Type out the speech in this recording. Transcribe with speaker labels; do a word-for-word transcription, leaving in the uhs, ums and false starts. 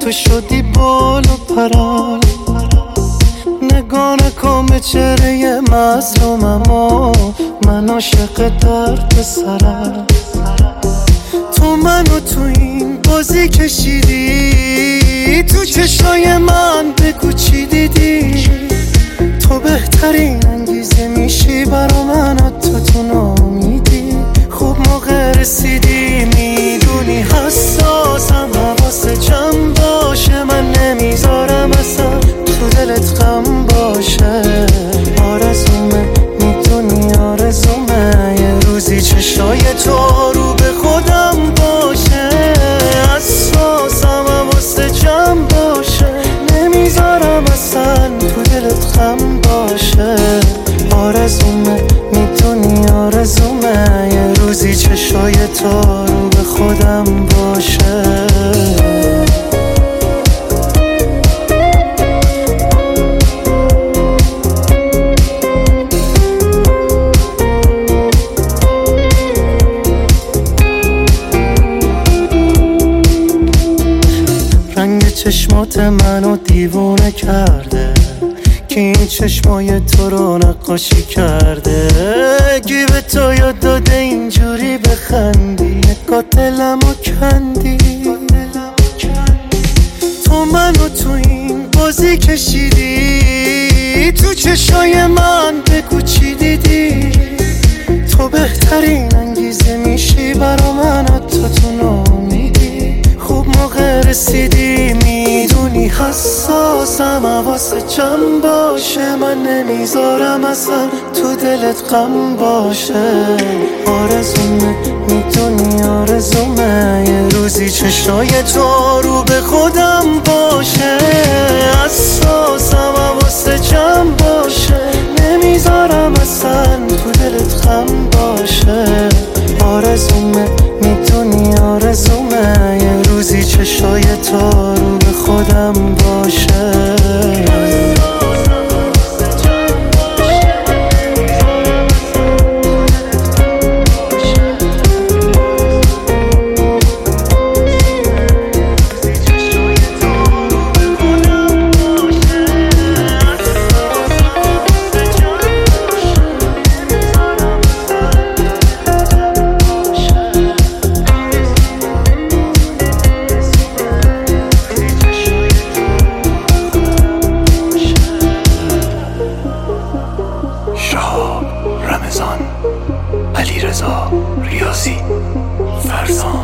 Speaker 1: تو شدی بال و پرال، نگاه نکن به چهره مظلومم و من عاشق درد سرم. تو منو تو این بازی کشیدی، تو چشای من بگو چی دیدی. تو بهترین انگیزه میشی برا من، حتی تو نامیدی. خوب موقع رسیدی، میدونی حساسم، حواست جمع باشه. من نمیذارم اصلا تو دلت غم باشه. آرزومه میدونی آرزومه یه روزی چشای تو رو به خودم باشه. حساسم، حواست جمع باشه. نمیذارم اصلا تو دلت غم باشه. آرزومه میدونی آرزومه یه روزی چشای تو رو به خودم باشه. رنگ چشمات منو دیوونه کرده، که این چشمای تو رو نقاشی کرده. گی به تو یاد داده اینجوری بخندی، نگاه دلمو کندی. تو منو تو این بازی کشیدی، تو چشای من بگو چی دیدی. تو بهترین انگیزه میشی برا من، حتی تو نامیدی. خوب موقع رسیدی، میدونی حساسم، حواست جمع باشه. من نمیذارم اصلا تو دلت غم باشه. آرزومه میدونی آرزومه یه روزی چشای تو رو به خودم باشه. حساسم، حواست جمع باشه. نمیذارم اصلا تو دلت غم باشه. آرزومه میدونی آرزومه یه روزی چشای تو رو به خودم باشه.
Speaker 2: رمضان، علیرضا ریاضی، فرزان.